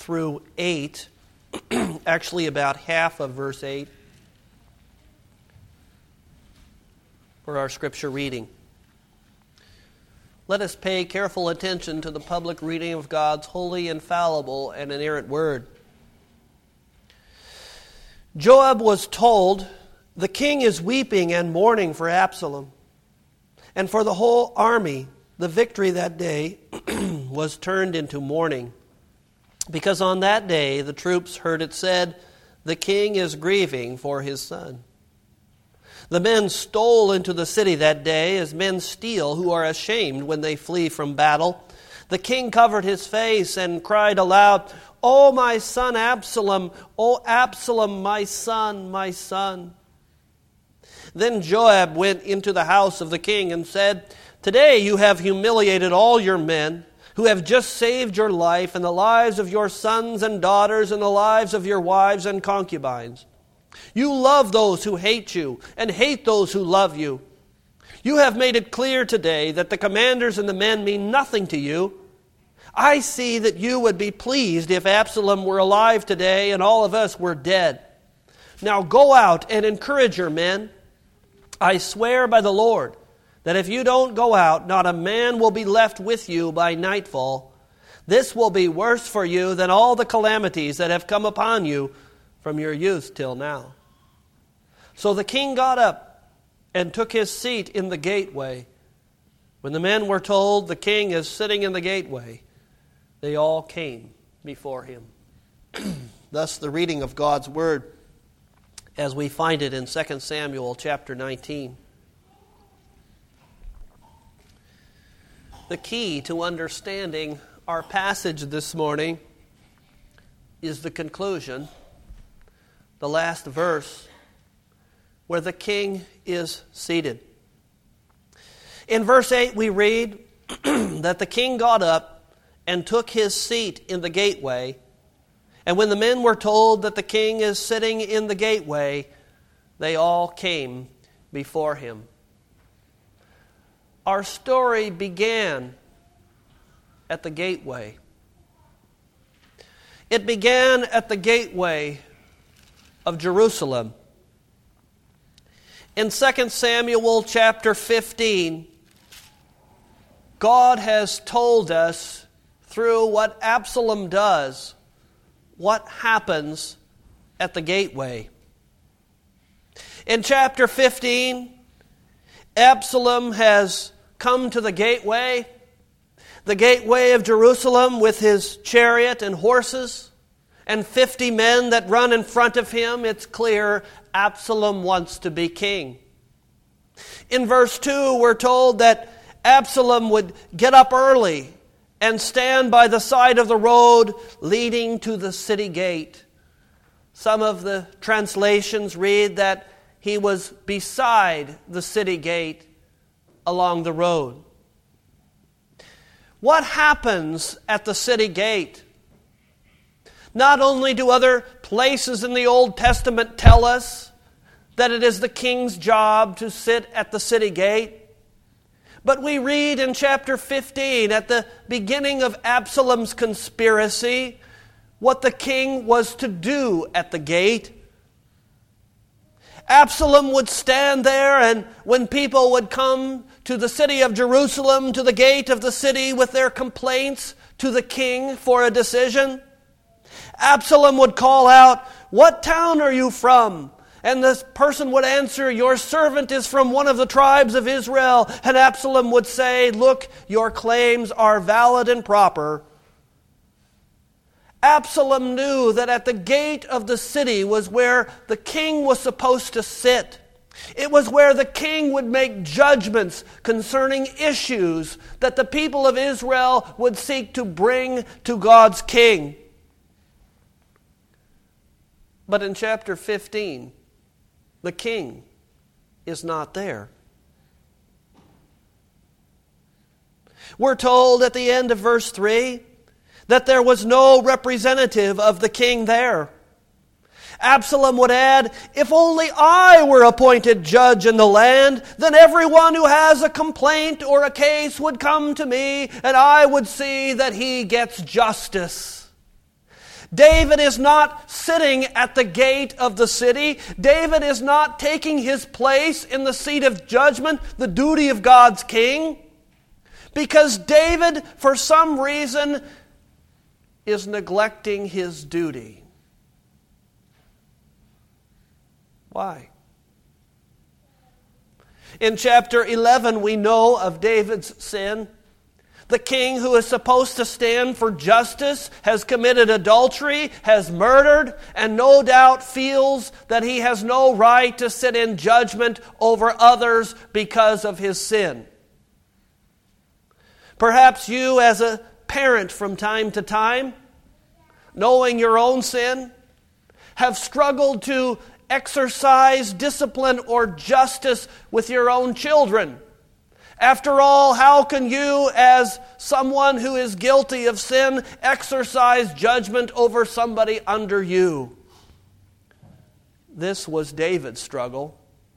through 8, actually about half of verse 8, for our scripture reading. Let us pay careful attention to the public reading of God's holy, infallible, and inerrant word. Joab was told, "The king is weeping and mourning for Absalom." And for the whole army, the victory that day was turned into mourning. Because on that day the troops heard it said, "The king is grieving for his son." The men stole into the city that day as men steal who are ashamed when they flee from battle. The king covered his face and cried aloud, "O my son Absalom, O Absalom, my son, my son." Then Joab went into the house of the king and said, "Today you have humiliated all your men who have just saved your life and the lives of your sons and daughters and the lives of your wives and concubines. You love those who hate you and hate those who love you. You have made it clear today that the commanders and the men mean nothing to you. I see that you would be pleased if Absalom were alive today and all of us were dead. Now go out and encourage your men. I swear by the Lord that if you don't go out, not a man will be left with you by nightfall. This will be worse for you than all the calamities that have come upon you from your youth till now." So the king got up and took his seat in the gateway. When the men were told, "The king is sitting in the gateway," they all came before him. Thus the reading of God's word as we find it in 2 Samuel chapter 19. The key to understanding our passage this morning is the conclusion, the last verse, where the king is seated. In verse 8 we read that the king got up and took his seat in the gateway. And when the men were told that the king is sitting in the gateway, they all came before him. Our story began at the gateway. It began at the gateway of Jerusalem. In 2 Samuel chapter 15, God has told us through what Absalom does what happens at the gateway. In chapter 15, Absalom has come to the gateway of Jerusalem with his chariot and horses, and 50 men that run in front of him. It's clear Absalom wants to be king. In verse 2, we're told that Absalom would get up early and stand by the side of the road leading to the city gate. Some of the translations read that he was beside the city gate along the road. What happens at the city gate? Not only do other places in the Old Testament tell us that it is the king's job to sit at the city gate, but we read in chapter 15, at the beginning of Absalom's conspiracy, what the king was to do at the gate. Absalom would stand there, and when people would come to the city of Jerusalem, to the gate of the city with their complaints to the king for a decision, Absalom would call out, "What town are you from?" And this person would answer, "Your servant is from one of the tribes of Israel." And Absalom would say, "Look, your claims are valid and proper." Absalom knew that at the gate of the city was where the king was supposed to sit. It was where the king would make judgments concerning issues that the people of Israel would seek to bring to God's king. But in chapter 15, the king is not there. We're told at the end of verse 3 that there was no representative of the king there. Absalom would add, "If only I were appointed judge in the land, then everyone who has a complaint or a case would come to me, and I would see that he gets justice." David is not sitting at the gate of the city. David is not taking his place in the seat of judgment, the duty of God's king. Because David, for some reason, is neglecting his duty. Why? In chapter 11, we know of David's sin. The king who is supposed to stand for justice has committed adultery, has murdered, and no doubt feels that he has no right to sit in judgment over others because of his sin. Perhaps you, as a parent from time to time, knowing your own sin, have struggled to exercise discipline or justice with your own children. After all, how can you, as someone who is guilty of sin, exercise judgment over somebody under you? This was David's struggle.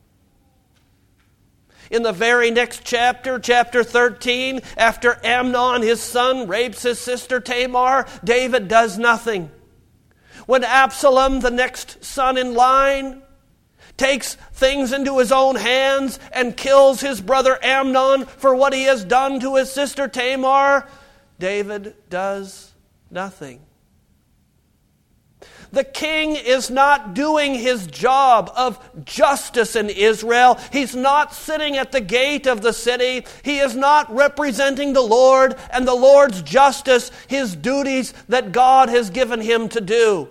In the very next chapter, chapter 13, after Amnon, his son, rapes his sister Tamar, David does nothing. When Absalom, the next son in line, takes things into his own hands and kills his brother Amnon for what he has done to his sister Tamar, David does nothing. The king is not doing his job of justice in Israel. He's not sitting at the gate of the city. He is not representing the Lord and the Lord's justice, his duties that God has given him to do.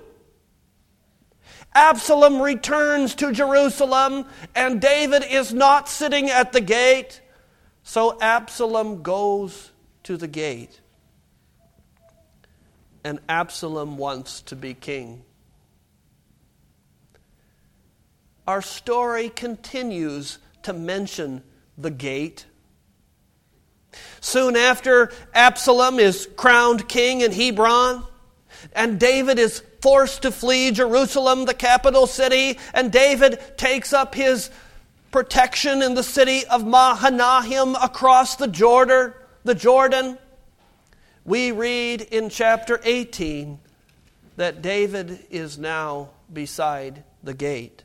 Absalom returns to Jerusalem, and David is not sitting at the gate. So Absalom goes to the gate. And Absalom wants to be king. Our story continues to mention the gate. Soon after, Absalom is crowned king in Hebron, and David is forced to flee Jerusalem, the capital city, and David takes up his protection in the city of Mahanaim across the Jordan. We read in chapter 18 that David is now beside the gate.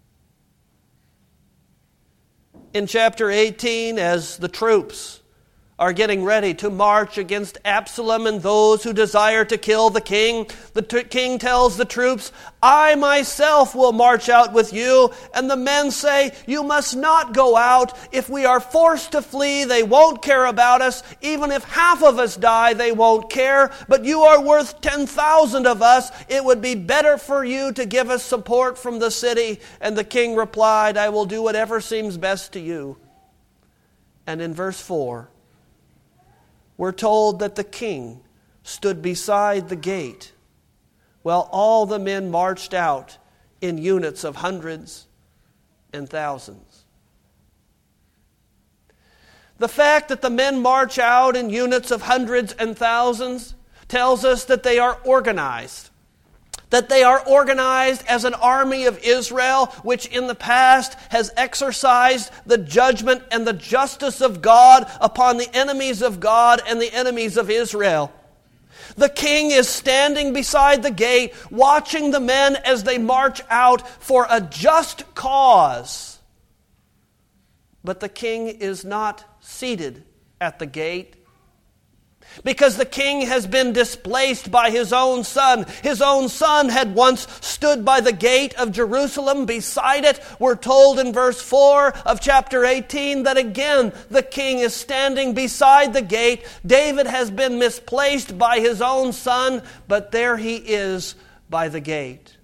In chapter 18, as the troops are getting ready to march against Absalom and those who desire to kill the king, king tells the troops, "I myself will march out with you." And the men say, "You must not go out. If we are forced to flee, they won't care about us. Even if half of us die, they won't care. But you are worth 10,000 of us. It would be better for you to give us support from the city." And the king replied, "I will do whatever seems best to you." And in verse 4, we're told that the king stood beside the gate while all the men marched out in units of hundreds and thousands. The fact that the men march out in units of hundreds and thousands tells us that they are organized. That they are organized as an army of Israel, which in the past has exercised the judgment and the justice of God upon the enemies of God and the enemies of Israel. The king is standing beside the gate, watching the men as they march out for a just cause. But the king is not seated at the gate, because the king has been displaced by his own son. His own son had once stood by the gate of Jerusalem. Beside it, we're told in verse 4 of chapter 18 that again the king is standing beside the gate. David has been misplaced by his own son, but there he is by the gate.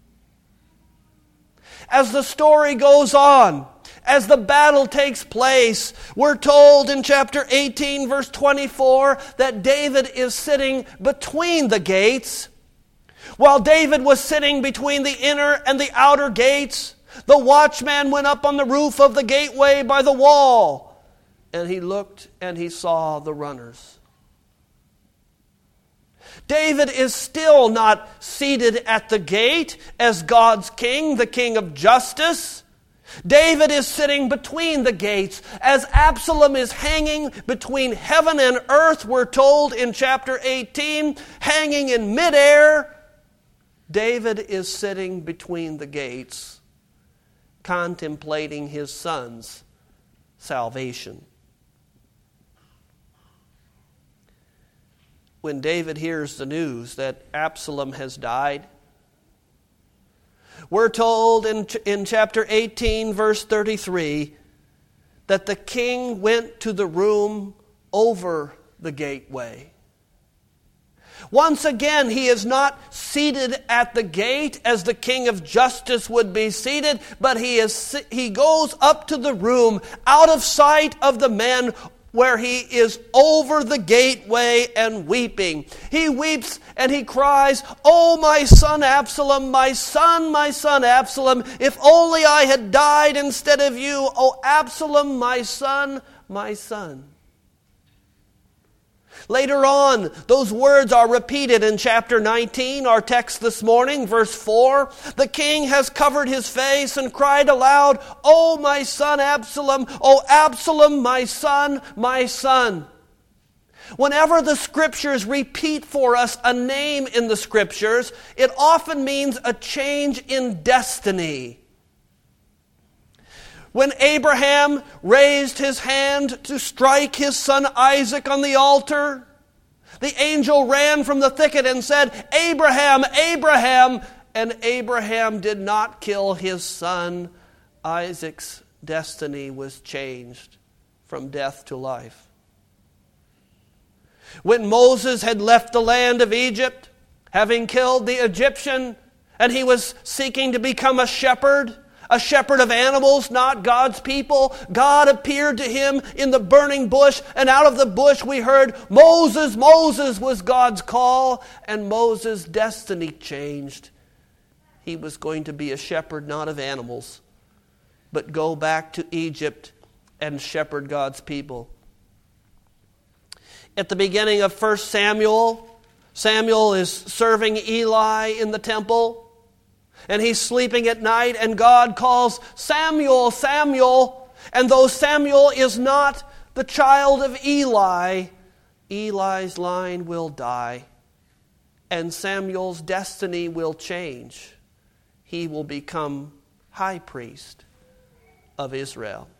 As the story goes on, as the battle takes place, we're told in chapter 18, verse 24, that David is sitting between the gates. While David was sitting between the inner and the outer gates, the watchman went up on the roof of the gateway by the wall, and he looked and he saw the runners. David is still not seated at the gate as God's king, the king of justice. David is sitting between the gates as Absalom is hanging between heaven and earth, we're told in chapter 18, hanging in midair David is sitting between the gates, contemplating his son's salvation. When David hears the news that Absalom has died, we're told in chapter 18, verse 33, that the king went to the room over the gateway. Once again, he is not seated at the gate as the king of justice would be seated, but he goes up to the room out of sight of the men, where he is over the gateway and weeping. He weeps and he cries, "Oh, my son Absalom, my son Absalom, if only I had died instead of you. Oh, Absalom, my son, my son." Later on, those words are repeated in chapter 19, our text this morning, verse 4. The king has covered his face and cried aloud, "Oh, my son Absalom, oh, Absalom, my son, my son." Whenever the Scriptures repeat for us a name in the Scriptures, it often means a change in destiny. When Abraham raised his hand to strike his son Isaac on the altar, the angel ran from the thicket and said, "Abraham, Abraham!" And Abraham did not kill his son. Isaac's destiny was changed from death to life. When Moses had left the land of Egypt, having killed the Egyptian, and he was seeking to become a shepherd of animals, not God's people, God appeared to him in the burning bush, and out of the bush we heard, "Moses, Moses," was God's call, and Moses' destiny changed. He was going to be a shepherd not of animals, but go back to Egypt and shepherd God's people. At the beginning of 1 Samuel, Samuel is serving Eli in the temple. And he's sleeping at night, and God calls, "Samuel, Samuel." And though Samuel is not the child of Eli, Eli's line will die, and Samuel's destiny will change. He will become high priest of Israel.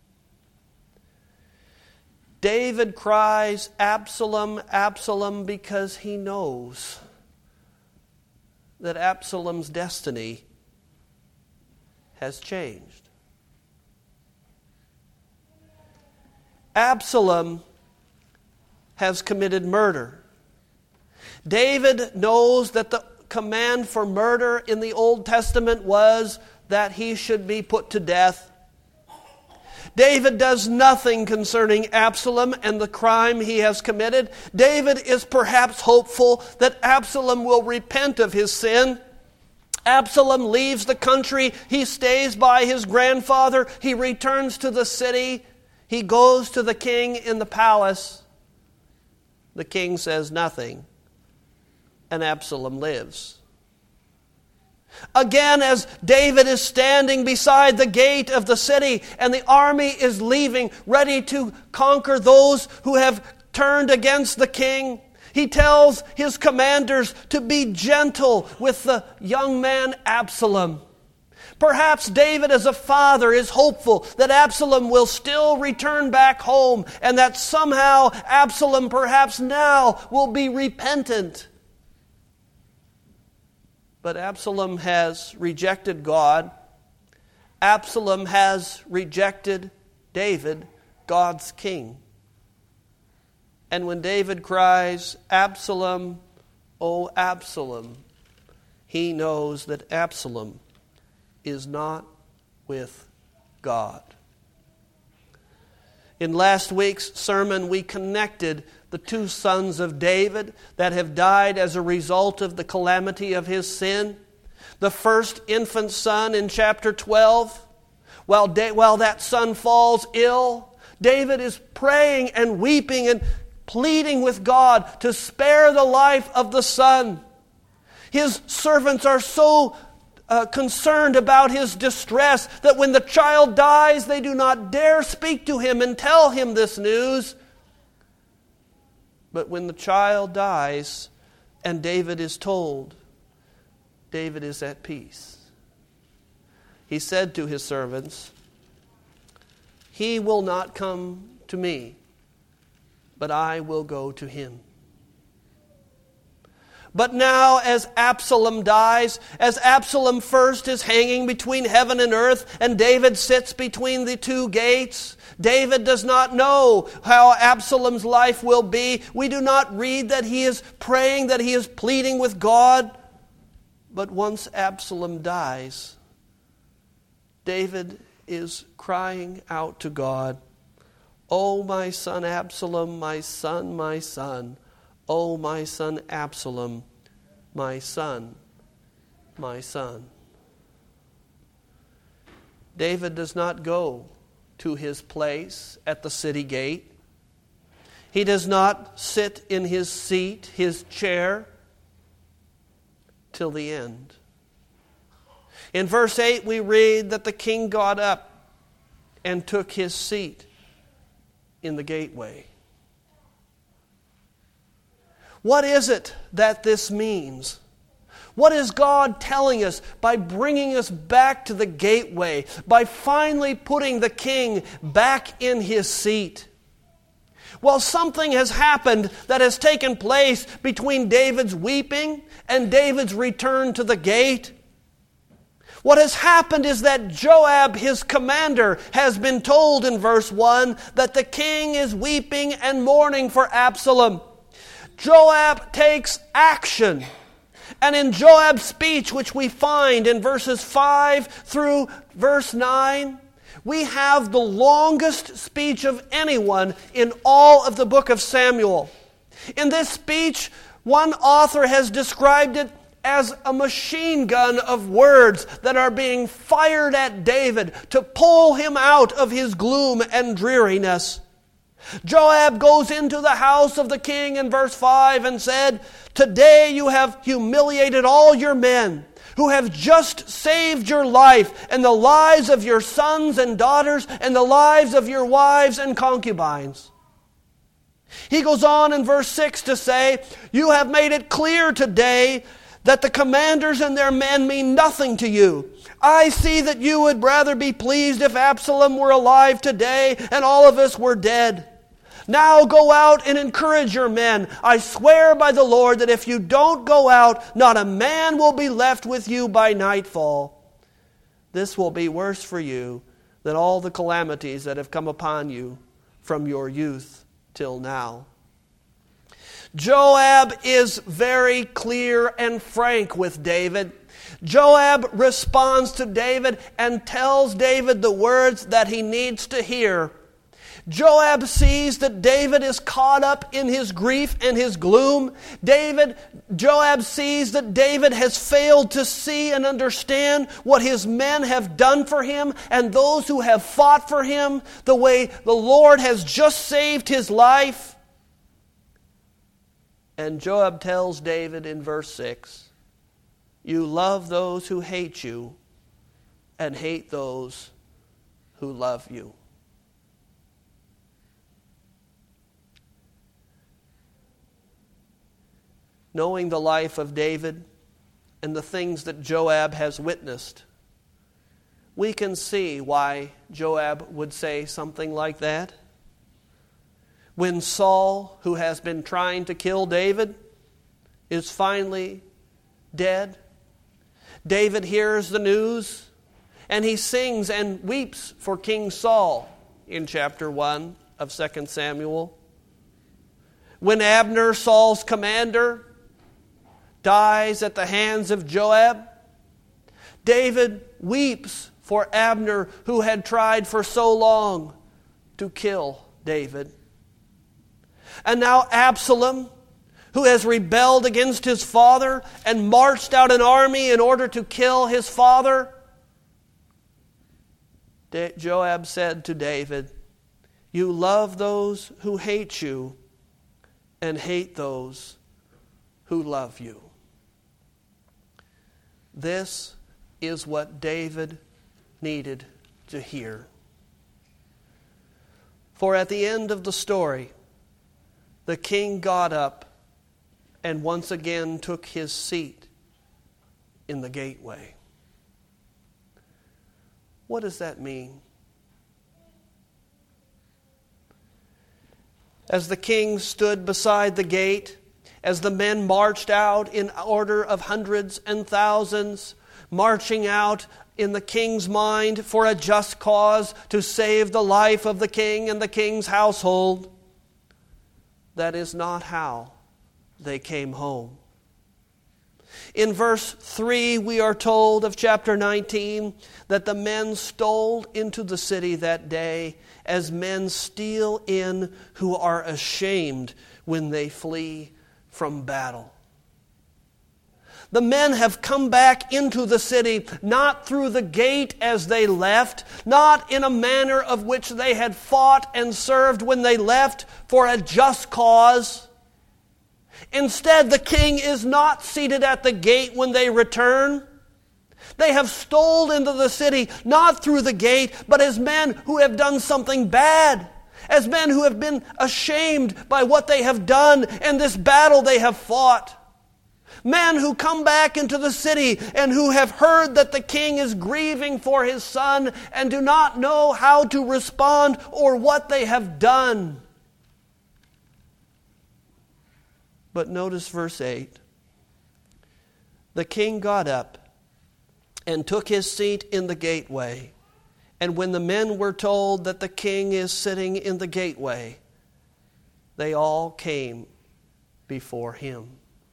David cries, "Absalom, Absalom," because he knows that Absalom's destiny has changed. Absalom has committed murder. David knows that the command for murder in the Old Testament was that he should be put to death. David does nothing concerning Absalom and the crime he has committed. David is perhaps hopeful that Absalom will repent of his sin. Absalom leaves the country. He stays by his grandfather. He returns to the city. He goes to the king in the palace. The king says nothing, and Absalom lives. Again, as David is standing beside the gate of the city and the army is leaving, ready to conquer those who have turned against the king, he tells his commanders to be gentle with the young man Absalom. Perhaps David as a father is hopeful that Absalom will still return back home, and that somehow Absalom perhaps now will be repentant. But Absalom has rejected God. Absalom has rejected David, God's king. And when David cries, "Absalom, O Absalom," he knows that Absalom is not with God. In last week's sermon, we connected the two sons of David that have died as a result of the calamity of his sin. The first infant son in chapter 12, while that son falls ill, David is praying and weeping and pleading with God to spare the life of the son. His servants are so concerned about his distress that when the child dies, they do not dare speak to him and tell him this news. But when the child dies and David is told, David is at peace. He said to his servants, "He will not come to me, but I will go to him." But now as Absalom dies, as Absalom first is hanging between heaven and earth, and David sits between the two gates, David does not know how Absalom's life will be. We do not read that he is praying, that he is pleading with God. But once Absalom dies, David is crying out to God, "Oh, my son Absalom, my son, my son. Oh, my son Absalom, my son, my son." David does not go to his place at the city gate. He does not sit in his seat, his chair, till the end. In verse 8 we read that the king got up and took his seat in the gateway. What is it that this means? What is God telling us by bringing us back to the gateway, by finally putting the king back in his seat? Well, something has happened that has taken place between David's weeping and David's return to the gate. What has happened is that Joab, his commander, has been told in verse 1 that the king is weeping and mourning for Absalom. Joab takes action. And in Joab's speech, which we find in verses 5 through verse 9, we have the longest speech of anyone in all of the book of Samuel. In this speech, one author has described it as a machine gun of words that are being fired at David to pull him out of his gloom and dreariness. Joab goes into the house of the king in verse 5 and said, "Today you have humiliated all your men who have just saved your life and the lives of your sons and daughters and the lives of your wives and concubines." He goes on in verse 6 to say, "You have made it clear today that the commanders and their men mean nothing to you. I see that you would rather be pleased if Absalom were alive today and all of us were dead. Now go out and encourage your men. I swear by the Lord that if you don't go out, not a man will be left with you by nightfall. This will be worse for you than all the calamities that have come upon you from your youth till now." Joab is very clear and frank with David. Joab responds to David and tells David the words that he needs to hear. Joab sees that David is caught up in his grief and his gloom. Joab sees that David has failed to see and understand what his men have done for him and those who have fought for him, the way the Lord has just saved his life. And Joab tells David in verse 6, "You love those who hate you and hate those who love you." Knowing the life of David and the things that Joab has witnessed, we can see why Joab would say something like that. When Saul, who has been trying to kill David, is finally dead, David hears the news and he sings and weeps for King Saul in chapter 1 of 2 Samuel. When Abner, Saul's commander, dies at the hands of Joab, David weeps for Abner, who had tried for so long to kill David. And now Absalom, who has rebelled against his father and marched out an army in order to kill his father, Joab said to David, "You love those who hate you and hate those who love you." This is what David needed to hear. For at the end of the story, the king got up and once again took his seat in the gateway. What does that mean? As the king stood beside the gate, as the men marched out in order of hundreds and thousands, marching out in the king's mind for a just cause to save the life of the king and the king's household, that is not how they came home. In verse 3, we are told of chapter 19 that the men stole into the city that day as men steal in who are ashamed when they flee from battle. The men have come back into the city, not through the gate as they left, not in a manner of which they had fought and served when they left for a just cause. Instead, the king is not seated at the gate when they return. They have stolen into the city, not through the gate, but as men who have done something bad, as men who have been ashamed by what they have done and this battle they have fought. Men who come back into the city and who have heard that the king is grieving for his son and do not know how to respond or what they have done. But notice verse 8. The king got up and took his seat in the gateway. And when the men were told that the king is sitting in the gateway, they all came before him.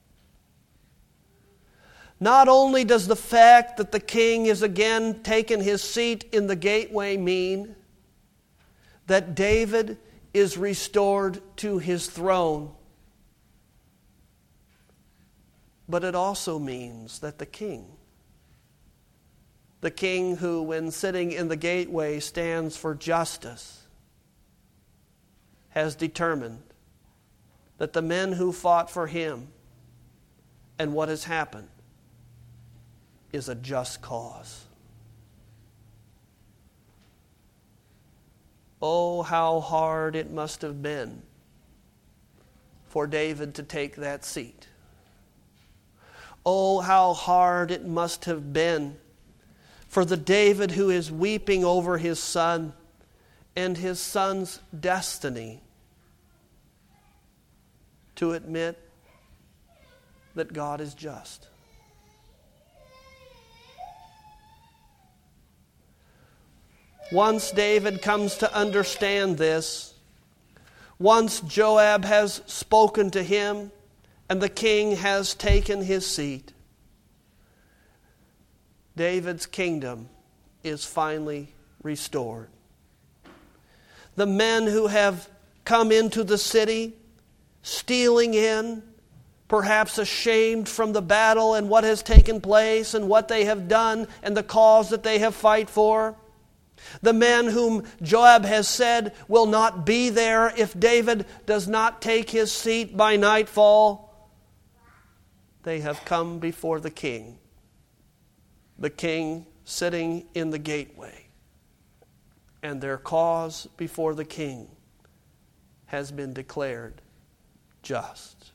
Not only does the fact that the king is again taken his seat in the gateway mean that David is restored to his throne, but it also means that the king who, when sitting in the gateway, stands for justice, has determined that the men who fought for him and what has happened is a just cause. Oh, how hard it must have been for David to take that seat. Oh, how hard it must have been for the David who is weeping over his son and his son's destiny to admit that God is just. Once David comes to understand this, once Joab has spoken to him and the king has taken his seat, David's kingdom is finally restored. The men who have come into the city, stealing in, perhaps ashamed from the battle and what has taken place and what they have done and the cause that they have fight for, the men whom Joab has said will not be there if David does not take his seat by nightfall, they have come before the king sitting in the gateway, and their cause before the king has been declared just.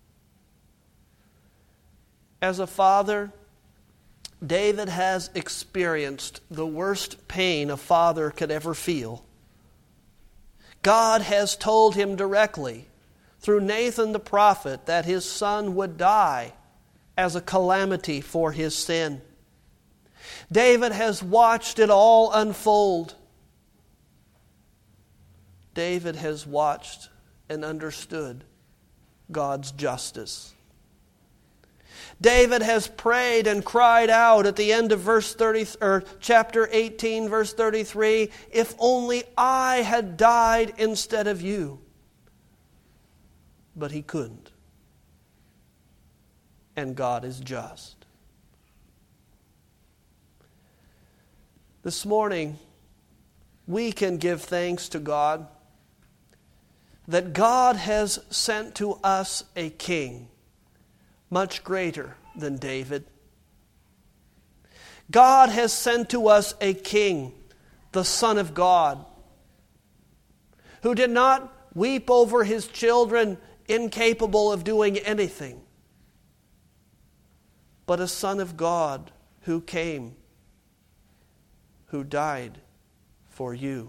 As a father, David has experienced the worst pain a father could ever feel. God has told him directly through Nathan the prophet that his son would die as a calamity for his sin. David has watched it all unfold. David has watched and understood God's justice. David has prayed and cried out at the end of chapter 18, verse 33, if only I had died instead of you. But he couldn't. And God is just. This morning, we can give thanks to God that God has sent to us a king much greater than David. God has sent to us a king, the Son of God, who did not weep over his children incapable of doing anything, but a Son of God who came, who died for you.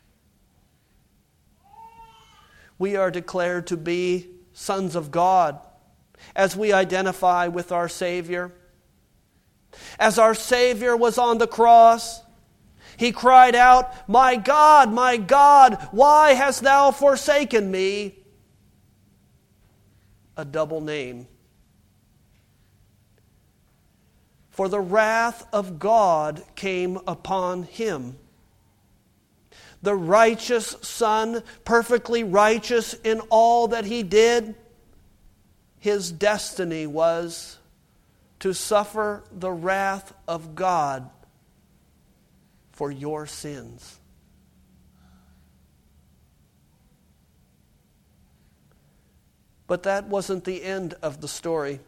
We are declared to be sons of God as we identify with our Savior. As our Savior was on the cross, He cried out, my God, why hast thou forsaken me?" A double name. For the wrath of God came upon Him. The righteous Son, perfectly righteous in all that He did, His destiny was to suffer the wrath of God for your sins. But that wasn't the end of the story.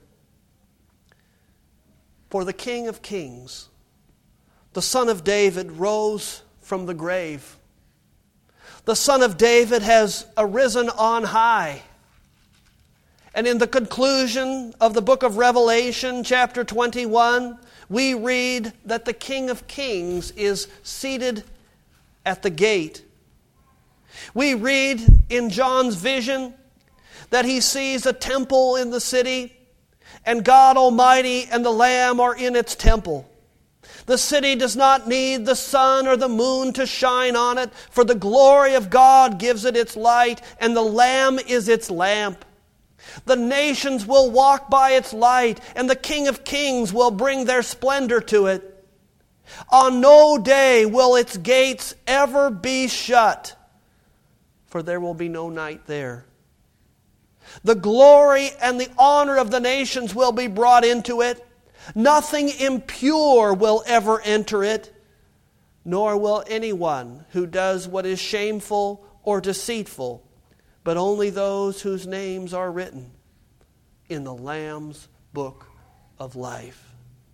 For the King of Kings, the Son of David, rose from the grave. The Son of David has arisen on high. And in the conclusion of the book of Revelation, chapter 21, we read that the King of Kings is seated at the gate. We read in John's vision that he sees a temple in the city, and God Almighty and the Lamb are in its temple. The city does not need the sun or the moon to shine on it, for the glory of God gives it its light, and the Lamb is its lamp. The nations will walk by its light, and the King of Kings will bring their splendor to it. On no day will its gates ever be shut, for there will be no night there. The glory and the honor of the nations will be brought into it. Nothing impure will ever enter it, nor will anyone who does what is shameful or deceitful, but only those whose names are written in the Lamb's book of life.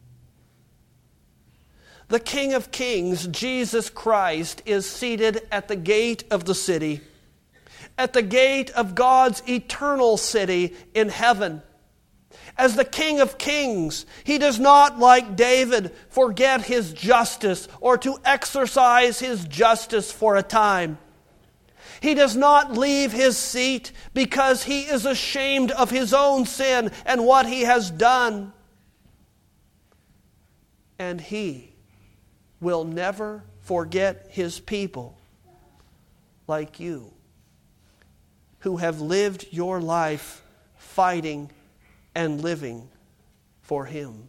The King of Kings, Jesus Christ, is seated at the gate of the city, at the gate of God's eternal city in heaven. As the King of Kings, He does not, like David, forget His justice or to exercise His justice for a time. He does not leave His seat because He is ashamed of His own sin and what He has done. And He will never forget His people like you, who have lived your life fighting and living for Him.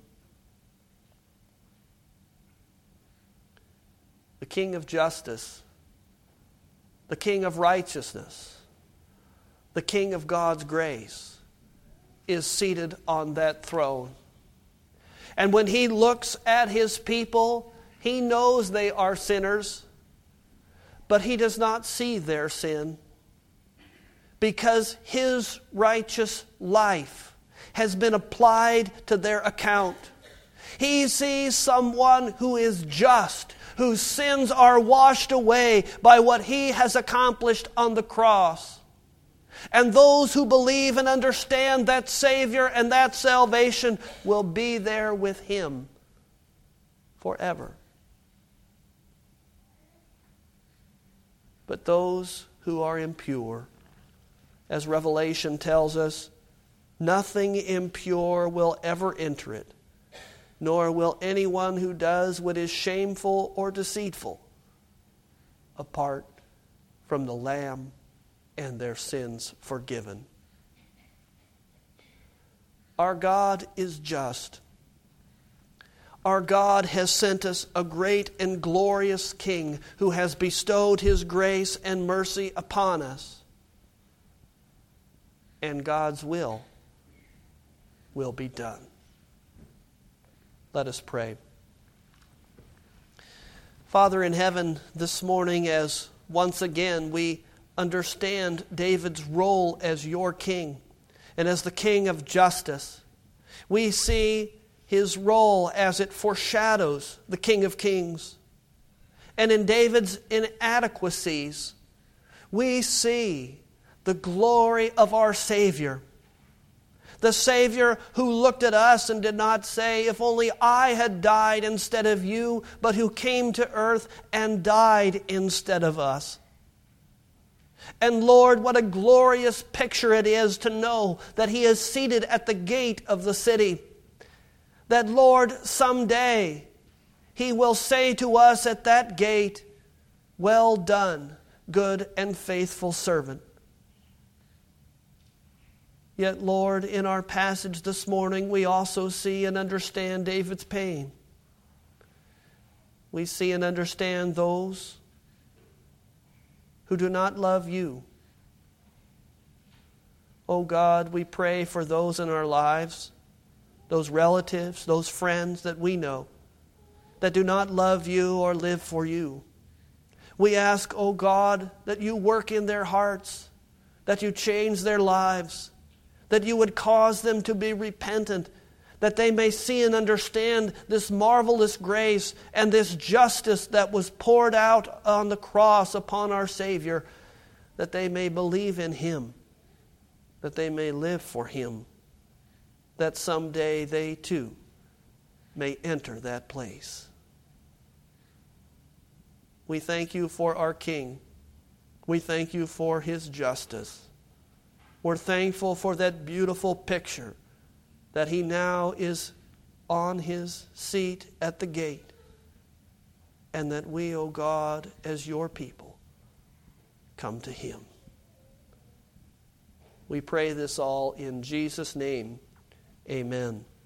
The King of justice, the King of righteousness, the King of God's grace is seated on that throne. And when He looks at His people, He knows they are sinners, but He does not see their sin, because His righteous life has been applied to their account. He sees someone who is just, whose sins are washed away by what He has accomplished on the cross. And those who believe and understand that Savior and that salvation will be there with Him forever. But those who are impure, as Revelation tells us, nothing impure will ever enter it, nor will anyone who does what is shameful or deceitful, apart from the Lamb and their sins forgiven. Our God is just. Our God has sent us a great and glorious King who has bestowed His grace and mercy upon us. And God's will be done. Let us pray. Father in heaven, this morning, as once again we understand David's role as your king and as the King of justice, we see his role as it foreshadows the King of Kings. And in David's inadequacies, we see the glory of our Savior, The Savior who looked at us and did not say, if only I had died instead of you, but who came to earth and died instead of us. And Lord, what a glorious picture it is to know that He is seated at the gate of the city. That, Lord, someday He will say to us at that gate, well done, good and faithful servant. Yet, Lord, in our passage this morning, we also see and understand David's pain. We see and understand those who do not love you. Oh God, we pray for those in our lives, those relatives, those friends that we know, that do not love you or live for you. We ask, oh God, that you work in their hearts, that you change their lives, that you would cause them to be repentant, that they may see and understand this marvelous grace and this justice that was poured out on the cross upon our Savior, that they may believe in Him, that they may live for Him, that someday they too may enter that place. We thank you for our King. We thank you for His justice. We're thankful for that beautiful picture that He now is on His seat at the gate, and that we, O God, as your people, come to Him. We pray this all in Jesus' name. Amen.